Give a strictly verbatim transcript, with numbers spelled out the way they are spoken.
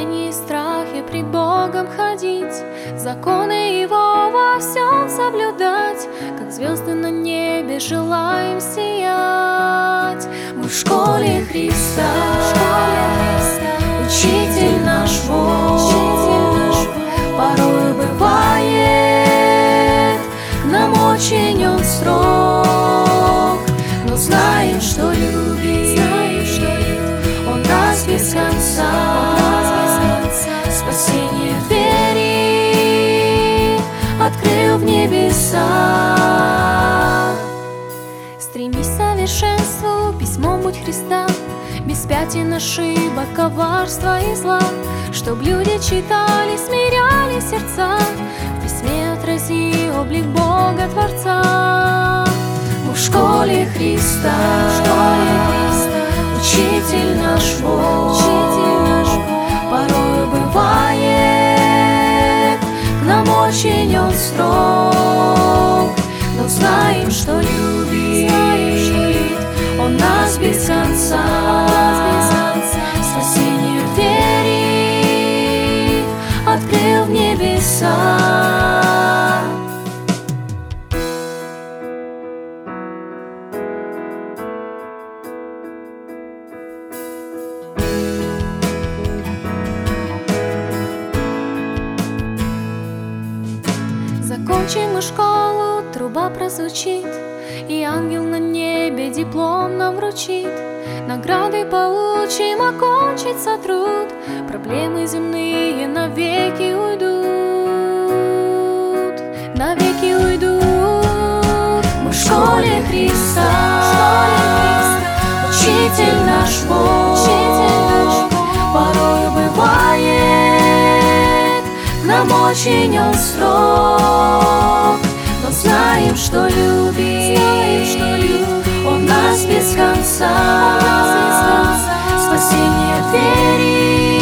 смирении и страхе пред Богом ходить, законы Его во всем соблюдать, как звезды на небе желаем сиять. Мы в школе Христа, Учитель наш Бог, порой бывает к нам очень Он строг, но знаем, что любит Он нас без конца. Спасение в двери открыл в небеса. Стремись к совершенству, письмом будь Христа, без пятен, ошибок, коварства и зла, чтоб люди читали, смиряли сердца, в письме отрази облик Бога Творца. Мы в школе Христа, Учитель наш Бог, порой бывает к нам очень Он строг, но знаем, что любит Он нас без конца. Спасение в двери открыл в небеса. Закончим мы школу, труба прозвучит, и ангел на небе диплом нам вручит. Награды получим, окончится труд, проблемы земные навеки уйдут, навеки уйдут. Мы в школе Христа, Учитель наш Бог, порой бывает к нам очень Он строг, но знаем, что любит Он нас без конца. Спасение в двери